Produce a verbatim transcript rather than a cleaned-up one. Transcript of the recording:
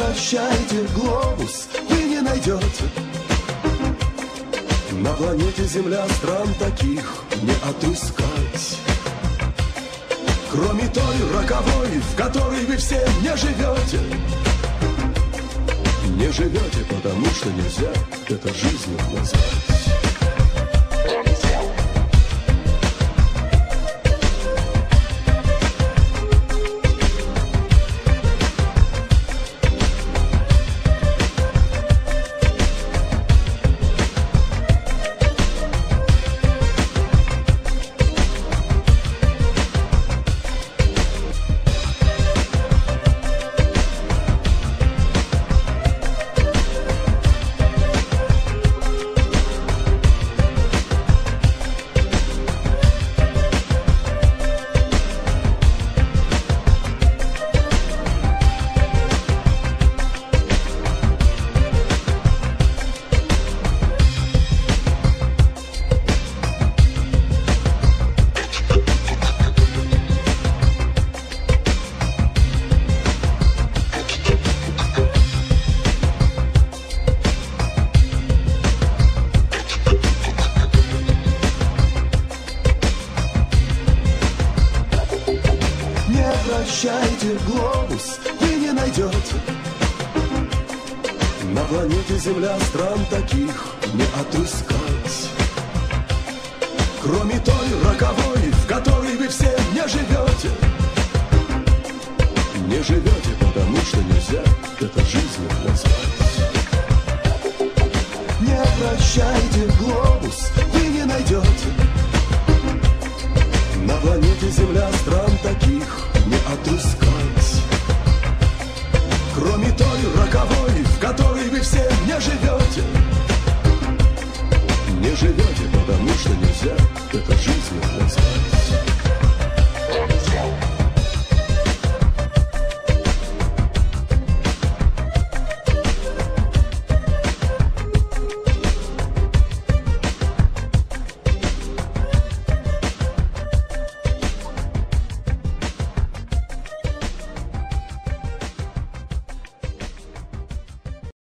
вращайте глобус, вы не найдете на планете Земля стран таких не отыскать. Кроме той роковой, в которой вы все не живете. Не живете, потому что нельзя это жизнью назвать. Вращайте глобус, вы не найдете на планете Земля стран таких не отыскать. Кроме той роковой, в которой вы все не живете. Не живете, потому что нельзя это жизнью назвать. Не вращайте глобус, вы не найдете на планете Земля стран таких не отыскать. Кроме той роковой, в которой вы все не живете. Не живете, потому что нельзя это жизнью назвать.